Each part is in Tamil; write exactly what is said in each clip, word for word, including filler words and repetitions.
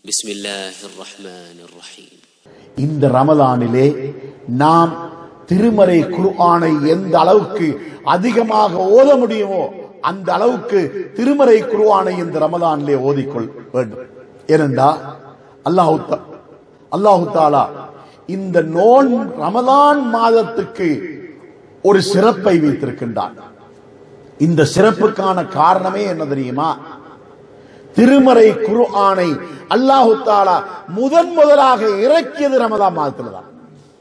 பிஸ்மில்லாஹிர் ரஹ்மானிர் ரஹீம். இந்த ரமலானிலே நாம் திருமறை குர்ஆனை எந்த அளவுக்கு அதிகமாக ஓத முடியுமோ அந்த அளவுக்கு திருமறை குர்ஆனை இந்த ரமலானிலே ஓதிக்கொள் வேண்டும். ஏனென்றா அல்லாஹ் அல்லாஹு தஆலா இந்த நோன் ரமலான் மாதத்துக்கு ஒரு சிறப்பை வைத்திருக்கின்றான். இந்த சிறப்புக்கான காரணமே என்ன தெரியுமா? திருமறை குர்ஆனை அல்லாஹு தஆலா முதன் முதலாக இறக்கியது ரமலான் மாதத்தில் தான்.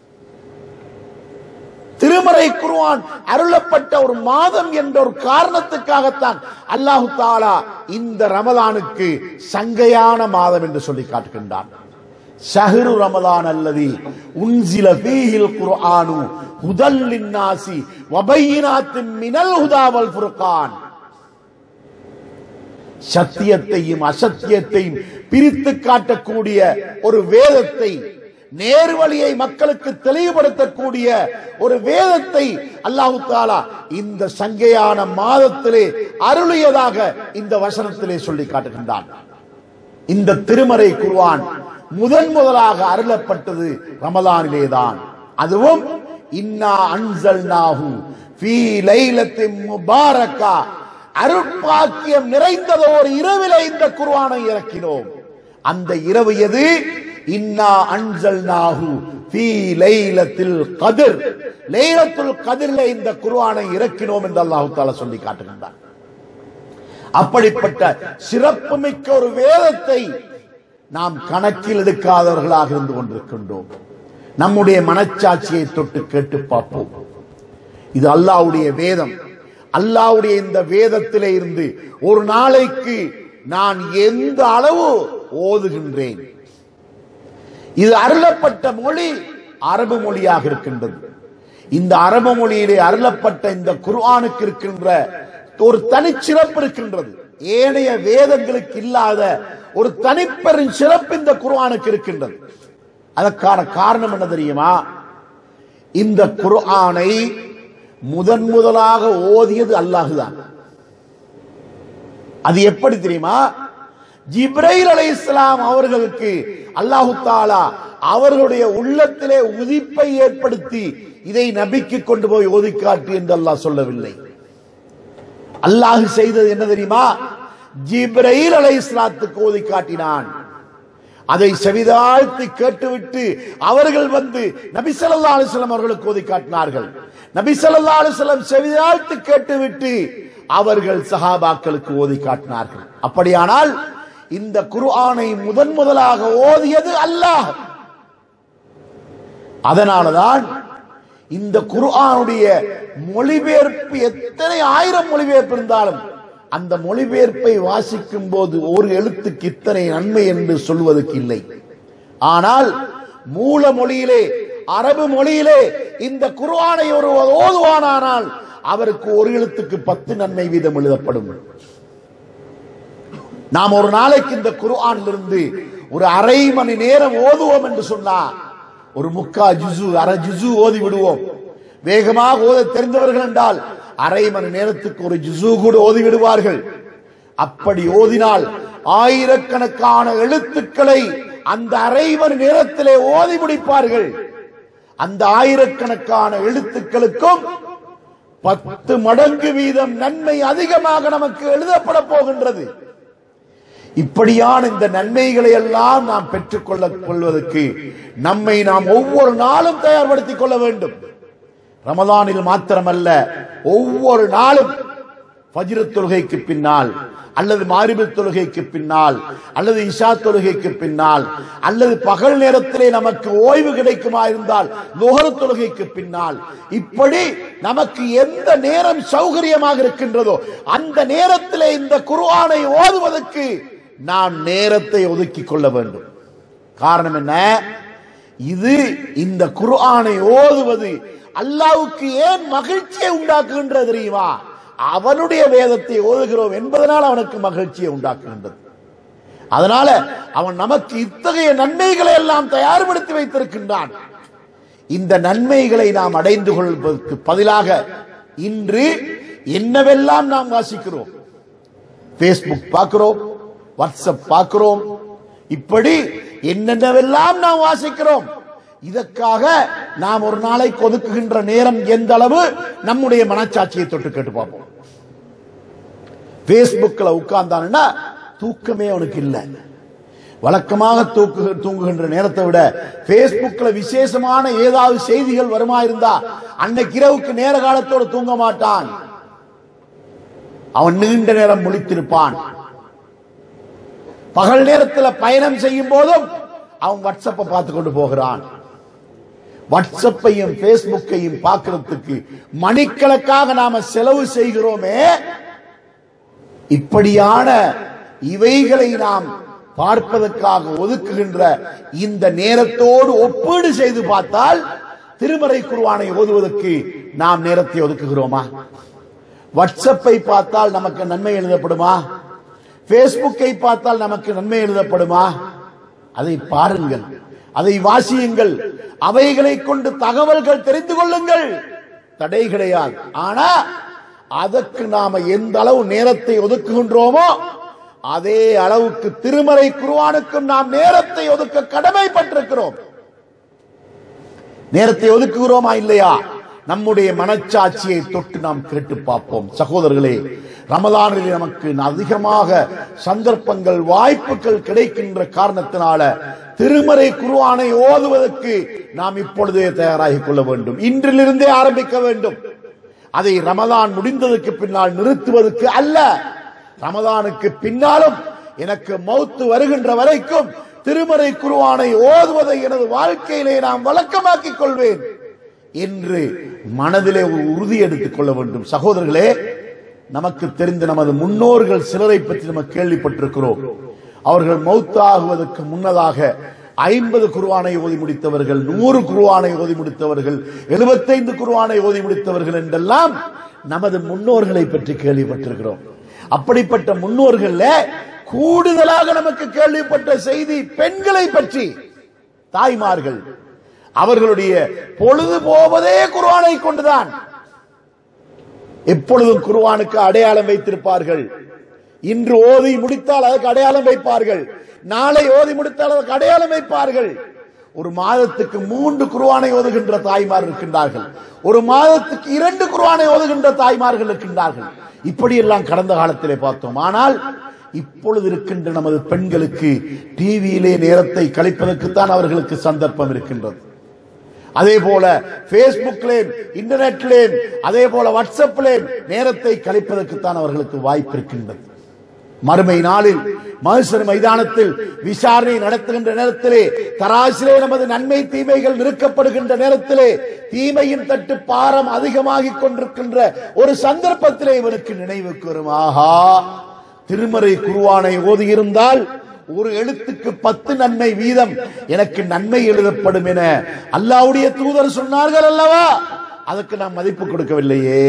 திருமறை குர்ஆன் அருளப்பட்ட ஒரு மாதம் என்ற ஒரு காரணத்துக்காகத்தான் அல்லாஹு தஆலா இந்த ரமலானுக்கு சங்கையான மாதம் என்று சொல்லி காட்டுகின்றான். ஷஹ்ரு ரமலான் அல்லதி உன்சில ஃபீஹில் குர்ஆனு ஹுதல் லின்னாசி வபையினாத்தின் மினல் ஹுதா வல் ஃபுர்கான். சத்தியத்தையும் அசத்தியத்தையும் பிரித்து காட்டக்கூடிய ஒரு வேதத்தை, நேர்வழியை மக்களுக்கு தெளிவுபடுத்தக்கூடிய ஒரு வேதத்தை அல்லாஹு தஆலா இந்த சங்கையான மாதத்திலே அருளியதாக இந்த வசனத்திலே சொல்லி காட்டுகின்றான். இந்த திருமறை குர்ஆன் முதன் முதலாக அருளப்பட்டது ரமலானிலேதான். அதுவும் இன்னா அன்ஸல்நாஹு ஃபீ லைலத்தின் முபாரக்கா, அருட்பாக்கியம் நிறைந்ததோர் இரவிலே இந்த குர்ஆனை இறக்கினோம். அந்த இரவு எது? இன்னா அன்ஸல்நாஹு ஃபீ லைலத்தில் கத்ர், லைலத்துல் கத்ரிலே இந்த குர்ஆனை இறக்கினோம் என்று அல்லாஹ் தஆலா சொல்லி காட்டுகின்றார். அப்படிப்பட்ட சிறப்புமிக்க ஒரு வேதத்தை நாம் கணக்கில் எடுக்காதவர்களாக இருந்து கொண்டிருக்கின்றோம். நம்முடைய மனச்சாட்சியை தொட்டு கேட்டு பார்ப்போம். இது அல்லாஹ்வுடைய வேதம். அல்லாஹ்வுடைய இந்த வேதத்திலே இருந்து ஒரு நாளைக்கு நான் எந்த அளவு ஓதுகின்றேன்? இது அருளப்பட்ட மொழி அரபு மொழியாக இருக்கின்றது. இந்த அரபு மொழியிலே அருளப்பட்ட இந்த குர்ஆனுக்கு இருக்கின்ற ஒரு தனிச்சிறப்பு இருக்கின்றது. ஏனைய வேதங்களுக்கு இல்லாத ஒரு தனிப்பெரும் சிறப்பு இந்த குர்ஆனுக்கு இருக்கின்றது. அதற்கான காரணம் என்ன தெரியுமா? இந்த குர்ஆனை முதன் முதலாக ஓதியது அல்லாஹ்தான். அது எப்படி தெரியுமா? ஜிப்ரைல் அலைஹிஸ்ஸலாம் அவர்களுக்கு அல்லாஹ் தஆலா அவர்களுடைய உள்ளத்திலே உதிப்பை ஏற்படுத்தி இதை நபிக்கு கொண்டு போய் ஓதி காட்டு என்று அல்லாஹ் சொல்லவில்லை. அல்லாஹ் செய்தது என்ன தெரியுமா? ஜிப்ரைல் அலைஹிஸ்ஸலாத்துக்கு ஓதி காட்டினான். அதை செவிதாழ்த்தி கேட்டுவிட்டு அவர்கள் வந்து நபி ஸல்லல்லாஹு அலைஹி வஸல்லம் அவர்களுக்கு ஓதி காட்டினார்கள். நபி ஸல்லல்லாஹு அலைஹி வஸல்லம் செவிதாழ்த்தி கேட்டுவிட்டு அவர்கள் சஹாபாக்களுக்கு ஓதி காட்டினார்கள். அப்படியானால் இந்த குர்ஆனை முதன் முதலாக ஓதியது அல்லாஹ். அதனாலதான் இந்த குர்ஆனுடைய மொழிபெயர்ப்பு எத்தனை ஆயிரம் மொழிபெயர்ப்பு இருந்தாலும் அந்த மொழிபெயர்ப்பை வாசிக்கும் போது ஒரு எழுத்துக்கு இத்தனை நன்மை என்று சொல்வதற்கு இல்லை. ஆனால் மூல மொழியிலே, அரபு மொழியிலே இந்த குர்ஆனை ஒரு ஓதுவானால் அவருக்கு ஒரு எழுத்துக்கு பத்து நன்மை வீதம் எழுதப்படும். நாம் ஒரு நாளைக்கு இந்த குர்ஆனில் இருந்து ஒரு அரை மணி நேரம் ஓதுவோம் என்று சொன்னா ஒரு முக்கா ஜுசு அரை ஜுசு ஓதி விடுவோம். வேகமாக ஓத தெரிந்தவர்கள் என்றால் அரை மணி நேரத்துக்கு ஒரு ஜுசு கூட ஓதி விடுவார்கள். அப்படி ஓதினால் ஆயிரக்கணக்கான எழுத்துக்களை அந்த அரை மணி நேரத்திலே ஓதி முடிப்பார்கள். அந்த ஆயிரக்கணக்கான எழுத்துக்களுக்கும் பத்து மடங்கு வீதம் நன்மை அதிகமாக நமக்கு எழுதப்பட போகின்றது. இப்படியான இந்த நன்மைகளை எல்லாம் நாம் பெற்றுக்கொள்ள கொள்வதற்கு நம்மை நாம் ஒவ்வொரு நாளும் தயார்படுத்திக் கொள்ள வேண்டும். ரமலானில் மாத்திரமல்ல, ஒவ்வொரு நாளும் ஃபஜ்ர் தொழுகைக்கு பின்னால் அல்லது மாரிபு தொழுகைக்கு பின்னால் அல்லது இஷா தொழுகைக்கு பின்னால் அல்லது பகல் நேரத்திலே நமக்கு ஓய்வு கிடைக்குமா இருந்தால் லுஹர் தொழுகைக்கு பின்னால், இப்படி நமக்கு எந்த நேரம் சௌகரியமாக இருக்கின்றதோ அந்த நேரத்திலே இந்த குர்ஆனை ஓதுவதற்கு நாம் நேரத்தை ஒதுக்கிக் கொள்ள வேண்டும். காரணம் என்ன? இது இந்த குர்ஆனை ஓதுவது அல்லாஹ்வுக்கு ஏன் மகிழ்ச்சியை உண்டாக்குகின்றது தெரியுமா? அவனுடைய வேதத்தை ஓதுகிறோம் என்பதனால் அவனுக்கு மகிழ்ச்சியை உண்டாக்குகின்றது. அதனால அவன் நமக்கு இத்தகைய நன்மைகளை எல்லாம் தயார்படுத்தி வைத்திருக்கின்றான். இந்த நன்மைகளை நாம் அடைந்து கொள்வதற்கு பதிலாக இன்று என்னவெல்லாம் நாம் வாசிக்கிறோம்? பேஸ்புக் பார்க்கிறோம், வாட்ஸ்அப் பார்க்கிறோம், இப்படி என்னென்னவெல்லாம் நாம் வாசிக்கிறோம். இதற்காக நாம் ஒரு நாளைக்கு ஒதுக்குகின்ற நேரம் எந்த அளவு நம்முடைய மனச்சாட்சியை தொட்டு கேட்டு பார்ப்போம். பேஸ்புக்ல உட்கார்ந்தான்னா தூக்கமே அவனுக்கு இல்லை. வழக்கமாக தூக்கு தூங்குகின்ற நேரத்தை விட பேஸ்புக்ல விசேஷமான ஏதாவது செய்திகள் வருமா இருந்தா அன்னைக்கு இரவுக்கு நேர காலத்தோடு தூங்க மாட்டான். அவன் நீண்ட நேரம் முழித்திருப்பான். பகல் நேரத்தில் பயணம் செய்யும் போதும் அவன் வாட்ஸ்அப்பை பார்த்து கொண்டு போகிறான். வாட்ஸ்அப்பையும் பேஸ்புக்கையும் பார்க்கிறதுக்கு மணிக்கணக்காக நாம செலவு செய்கிறோமே. இப்படியான இவைகளை நாம் பார்ப்பதற்காக ஒதுக்குகின்ற இந்த நேரத்தோடு ஒப்பீடு செய்து பார்த்தால் திருமறை குர்ஆனை ஓதுவதற்கு நாம் நேரத்தை ஒதுக்குகிறோமா? வாட்ஸ்அப்பை பார்த்தால் நமக்கு நன்மை எழுதப்படுமா? பேஸ்புக்கை பார்த்தால் நமக்கு நன்மை எழுதப்படுமா? அதை பாருங்கள், அதை வாசியுங்கள், அவைகளை கொண்டு தகவல்கள் தெரிந்து கொள்ளுங்கள், தடை கிடையாது. ஆனா அதற்கு நாம எந்த அளவு நேரத்தை ஒதுக்குகின்றோமோ அதே அளவுக்கு திருமறை குர்ஆனுக்கும் நாம் நேரத்தை ஒதுக்க கடமைப்பட்டிருக்கிறோம். நேரத்தை ஒதுக்குகிறோமா இல்லையா? நம்முடைய மனச்சாட்சியை தொட்டு நாம் கேட்டு பார்ப்போம். சகோதரர்களே, ரமலானில் நமக்கு அதிகமாக சந்தர்ப்பங்கள் வாய்ப்புகள் கிடைக்கின்ற காரணத்தினால திருமறை குர்ஆனை ஓதுவதற்கு நாம் இப்பொழுதே தயாராகிக் கொள்ள வேண்டும். இன்றிலிருந்தே ஆரம்பிக்க வேண்டும். அதை ரமலான் முடிந்ததற்கு பின்னால் நிறுத்துவதற்கு அல்ல. ரமலானுக்கு பின்னாலும் எனக்கு மௌத்து வருகின்ற வரைக்கும் திருமறை குர்ஆனை ஓதுவதை எனது வாழ்க்கையிலே நாம் வழக்கமாக்கிக் கொள்வேன் என்று மனதிலே ஒரு உறுதி எடுத்துக் கொள்ள வேண்டும். சகோதரர்களே, நமக்கு தெரிந்த நமது முன்னோர்கள் சிலரை பற்றி நம்ம கேள்விப்பட்டிருக்கிறோம். அவர்கள் மௌத்தாகுவதற்கு முன்னதாக ஐம்பது குர்ஆனை ஓதி முடித்தவர்கள், நூறு குர்ஆனை ஓதி முடித்தவர்கள், எழுபத்தைந்து குர்ஆனை ஓதி முடித்தவர்கள் என்றெல்லாம் நமது முன்னோர்களை பற்றி கேள்விப்பட்டிருக்கிறோம். அப்படிப்பட்ட முன்னோர்கள் கூடுதலாக நமக்கு கேள்விப்பட்ட செய்தி பெண்களை பற்றி. தாய்மார்கள் அவர்களுடைய பொழுது போவதே குர்ஆனை கொண்டுதான். எப்பொழுதும் குர்ஆனுக்கு அடையாளம் வைத்திருப்பார்கள். இன்று ஓதி முடித்தால் அதற்கு அடையாளம் வைப்பார்கள், நாளை ஓதி முடித்தால் அதற்கு அடையாளம் வைப்பார்கள். ஒரு மாதத்துக்கு மூன்று குர்ஆனை ஓதுகின்ற தாய்மார் இருக்கின்றார்கள், ஒரு மாதத்துக்கு இரண்டு குர்ஆனை ஓதுகின்ற தாய்மார்கள் இருக்கின்றார்கள். இப்படியெல்லாம் கடந்த காலத்திலே பார்த்தோம். ஆனால் இப்பொழுது இருக்கின்ற நமது பெண்களுக்கு டிவியிலே நேரத்தை கழிப்பதற்குத்தான் அவர்களுக்கு சந்தர்ப்பம் இருக்கின்றது. அதே போல பேஸ்புக்லே, இன்டர்நெட்லே, அதே போல வாட்ஸ்அப்லே நேரத்தை கழிப்பதற்குத்தான் அவர்களுக்கு வாய்ப்பு இருக்கின்றது. மறுமை நாளில் மஹ்ஷர் மைதானத்தில் விசாரணை நடத்துகின்ற நேரத்திலே, தராசிலே நமது நன்மை தீமைகள் நிறுக்கப்படுகின்ற நேரத்திலே, தீமையின் தட்டு பாரம் அதிகமாகிக் கொண்டிருக்கின்ற ஒரு சந்தர்ப்பத்திலே இவனுக்கு நினைவுக்கு வரும், ஆஹா, திருமறை குர்ஆனை ஓதியிருந்தால் ஒரு எழுத்துக்கு பத்து நன்மை வீதம் எனக்கு நன்மை எழுதப்படும் என அல்லாஹ்வுடைய தூதர் சொன்னார்கள் அல்லவா? அதற்கு நாம் மதிப்பு கொடுக்கவில்லையே,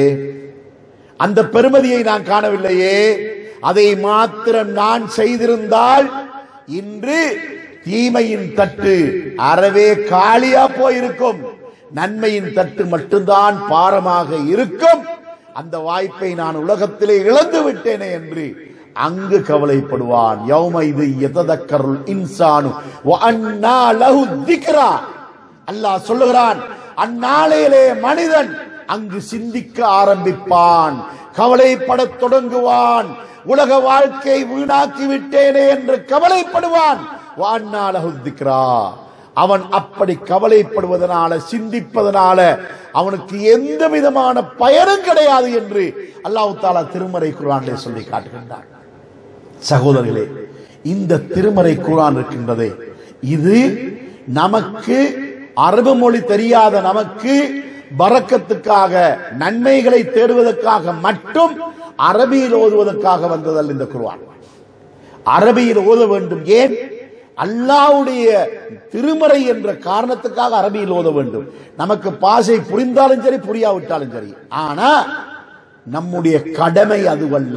அந்த பெருமதியை நான் காணவில்லையே. அதை மாத்திரம் நான் செய்திருந்தால் இன்று தீமையின் தட்டு அறவே காலியா போயிருக்கும், நன்மையின் தட்டு மட்டும்தான் பாரமாக இருக்கும். அந்த வாய்ப்பை நான் உலகத்திலே இழந்து விட்டேனே என்று அங்கு கவலைப்படுவான். யௌமைது யததக்கருல் இன்சானு வ அன்னா லஹு திக்ரா. அல்லாஹ் சொல்லுகிறான், அந்நாளையிலே மனிதன் அங்கு சிந்திக்க ஆரம்பிப்பான், கவலைப்படத் தொடங்குவான். உலக வாழ்க்கை வீணாக்கி விட்டேனே என்று கவலைப்படுவான். வ அன்னா லஹு திக்ரா. அவன் அப்படி கவலைப்படுவதனால, சிந்திப்பதனால அவனுக்கு எந்த விதமான பயனும் கிடையாது என்று அல்லாஹ் தஆலா திருமறை குர்ஆனிலே சொல்லி காட்டுகின்றான். சகோதரர்களே, இந்த திருமறை குர்ஆன் இருக்கின்றதே, இது நமக்கு அரபு மொழி தெரியாத நமக்கு பரக்கத்துக்காக, நன்மைகளை தேடுவதற்காக மட்டும் அரபியில் ஓதுவதற்காக வந்ததல்ல. இந்த குர்ஆன் அரபியில் ஓத வேண்டும். ஏன்? அல்லாஹ்வுடைய திருமறை என்ற காரணத்துக்காக அரபியில் ஓத வேண்டும். நமக்கு பாஷை புரிந்தாலும் சரி, புரியாவிட்டாலும் சரி. ஆனா நம்முடைய கடமை அதுவல்ல.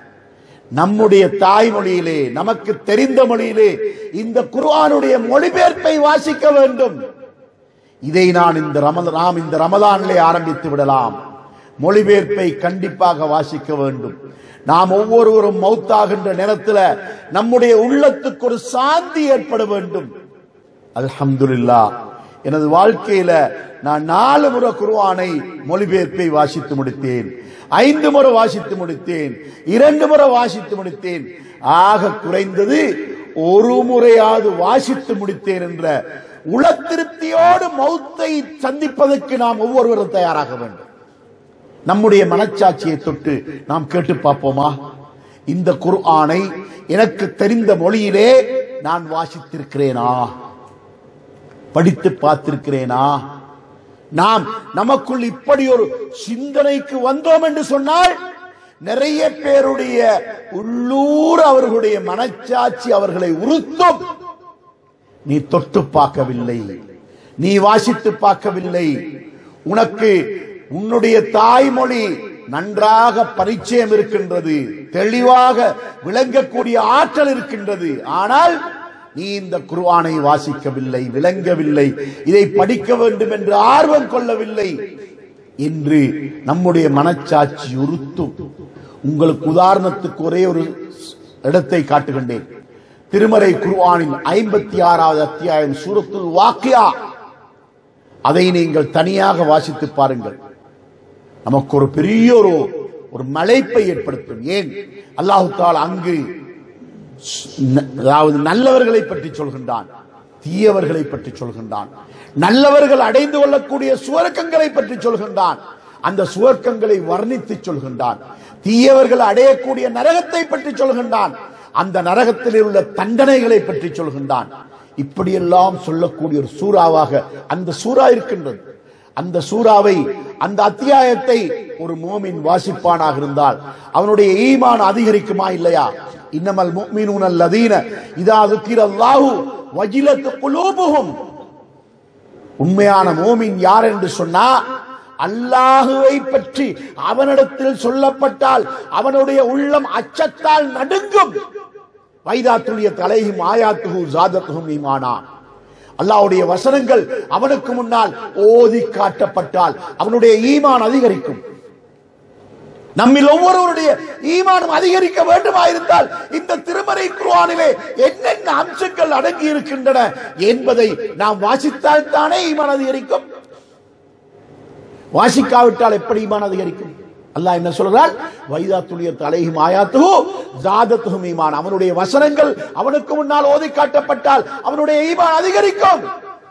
நம்முடைய தாய்மொழியிலே, நமக்கு தெரிந்த மொழியிலே இந்த குர்ஆனுடைய மொழிபெயர்ப்பை வாசிக்க வேண்டும். இதை நான் இந்த ரமலான் நாம் இந்த ரமலானிலே ஆரம்பித்து விடலாம். மொழிபெயர்ப்பை கண்டிப்பாக வாசிக்க வேண்டும். நாம் ஒவ்வொருவரும் மௌத்தாகின்ற நேரத்தில் நம்முடைய உள்ளத்துக்கு ஒரு சாந்தி ஏற்பட வேண்டும். அல்ஹம்துலில்லாஹ், எனது வாழ்க்கையில நான் நாலு முறை குர்ஆனை மொழிபெயர்ப்பை வாசித்து முடித்தேன், ஐந்து முறை வாசித்து முடித்தேன், இரண்டு முறை வாசித்து முடித்தேன், ஆக குறைந்தது ஒரு முறையாவது வாசித்து முடித்தேன் என்ற உள திருப்தியோடு மௌத்தை சந்திப்பதற்கு நாம் ஒவ்வொருவரும் தயாராக வேண்டும். நம்முடைய மனச்சாட்சியை தொட்டு நாம் கேட்டு பார்ப்போமா, இந்த குர்ஆனை எனக்கு தெரிந்த மொழியிலே நான் வாசித்திருக்கிறேனா, படித்து பார்த்திருக்கிறேனா? நாம் நமக்குள் இப்படி ஒரு சிந்தனைக்கு வந்தோம் என்று சொன்னால் நிறைய பேருடைய உள்ளூர் அவர்களுடைய மனச்சாட்சி அவர்களை உறுத்தும். நீ தொட்டு பார்க்கவில்லை, நீ வாசித்து பார்க்கவில்லை, உனக்கு உன்னுடைய தாய்மொழி நன்றாக பரிச்சயம் இருக்கின்றது, தெளிவாக விளங்கக்கூடிய ஆற்றல் இருக்கின்றது, ஆனால் நீ இந்த குர்ஆனை வாசிக்கவில்லை, விளங்கவில்லை, இதை படிக்க வேண்டும் என்று ஆர்வம் கொள்ளவில்லை என்று நம்முடைய மனச்சாட்சி உறுத்தும். உங்களுக்கு உதாரணத்துக்கு ஒரே ஒரு இடத்தை காட்டுகின்றேன். திருமறை குர்ஆனின் ஐம்பத்தி ஆறாவது அத்தியாயம் சூரத்துல் வாக்கியா, அதை நீங்கள் தனியாக வாசித்து பாருங்கள். நமக்கு ஒரு பெரிய ஒரு ஒரு மலைப்பை ஏற்படுத்தும். ஏன் அல்லாஹ் தஆலா அங்கு அதாவது நல்லவர்களை பற்றி சொல்கின்றான், தீயவர்களை பற்றி சொல்கின்றான், நல்லவர்கள் அடைந்து கொள்ளக்கூடிய சுவர்க்கங்களை பற்றி சொல்கின்றான், அந்த சுவர்க்கங்களை வர்ணித்து சொல்கின்றான், தீயவர்கள் அடையக்கூடிய நரகத்தை பற்றி சொல்கின்றான், அந்த நரகத்தில் உள்ள தண்டனைகளை பற்றி சொல்கின்றான். இப்படியெல்லாம் சொல்லக்கூடிய ஒரு சூறாவாக அந்த சூறா இருக்கின்றது. அந்த சூறாவை, அந்த அத்தியாயத்தை ஒரு மோமின் வாசிப்பானாக இருந்தால் அவனுடைய ஈமான் அதிகரிக்குமா இல்லையா? இன்னமல் முஃமினூன அல்லதீன இதா ذுக்கிரல்லாஹு வஜிலத் குலூபுஹும். உண்மையான மோமின் யார் என்று சொன்னா, அல்லாஹுவை பற்றி அவனிடத்தில் சொல்லப்பட்டால் அவனுடைய உள்ளம் அச்சத்தால் நடுங்கும். வைதா துலியத் அலைஹிம் ஆயாத்துஹு ஸாதத்துஹும் ஈமானா. அல்லாஹ்வுடைய வசனங்கள் அவனுக்கு முன்னால் ஓதி காட்டப்பட்டால் அவனுடைய ஈமான் அதிகரிக்கும். நம்மில் ஒவ்வொருவருடைய ஈமானும் அதிகரிக்க வேண்டுமாயிருந்தால் இந்த திருமறை குர்ஆனிலே என்னென்ன அம்சங்கள் அடங்கி இருக்கின்றன என்பதை நாம் வாசித்தால் தானே ஈமான் அதிகரிக்கும். வாசிக்காவிட்டால் எப்படி ஈமான் அதிகரிக்கும்? அல்லாஹ் என்ன சொல்றார்? வைதா துலியத் அலைஹிம் ஆயாத்துஹு ஸாதத்துஹும் ஈமான். அவனுடைய வசனங்கள் அவனுக்கு முன்னால் ஓதி காட்டப்பட்டால் அவனுடைய ஈமான் அதிகரிக்கும்.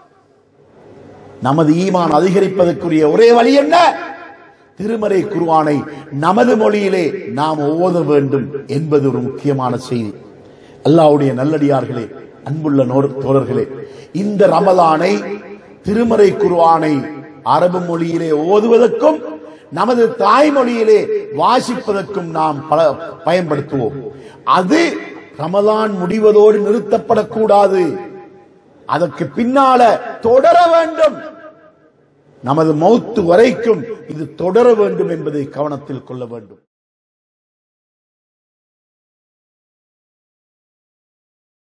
நமது ஈமான் அதிகரிப்பதற்குரிய ஒரே வழி என்ன? திருமறை குர்ஆனை நமது மொழியிலே நாம் ஓத வேண்டும் என்பது ஒரு முக்கியமான செய்தி. அல்லாஹ்வுடைய நல்லடியார்களே, அன்புள்ள தோழர்களே, இந்த ரமலானை திருமறை குர்ஆனை அரபு மொழியிலே ஓதுவதற்கும் நமது தாய்மொழியிலே வாசிப்பதற்கும் நாம் பயன்படுத்துவோம். அது ரமலான் முடிவதோடு நிறுத்தப்படக்கூடாது, அதற்கு பின்னால தொடர வேண்டும். நமது மௌத்து வரைக்கும் இது தொடர வேண்டும் என்பதை கவனத்தில் கொள்ள வேண்டும்.